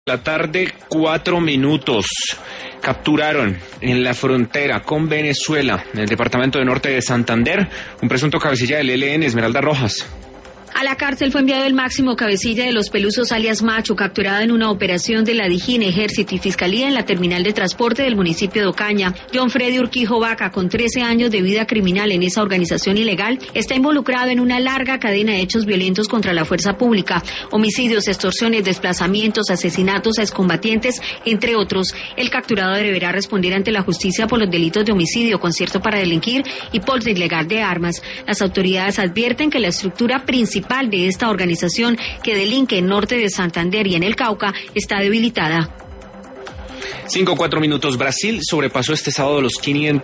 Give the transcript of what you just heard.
La tarde, 4 minutos. Capturaron en la frontera con Venezuela, en el departamento de Norte de Santander, un presunto cabecilla del ELN, Esmeralda Rojas. A la cárcel fue enviado el máximo cabecilla de los Pelusos alias Macho, capturado en una operación de la DIJÍN, Ejército y Fiscalía en la terminal de transporte del municipio de Ocaña. John Freddy Urquijo Vaca, con 13 años de vida criminal en esa organización ilegal, está involucrado en una larga cadena de hechos violentos contra la fuerza pública, homicidios, extorsiones, desplazamientos, asesinatos a excombatientes, entre otros. El capturado deberá responder ante la justicia por los delitos de homicidio, concierto para delinquir y porte ilegal de armas. Las autoridades advierten que la estructura principal de esta organización que delinque en Norte de Santander y en el Cauca está debilitada. 4 minutos. Brasil sobrepasó este sábado los 500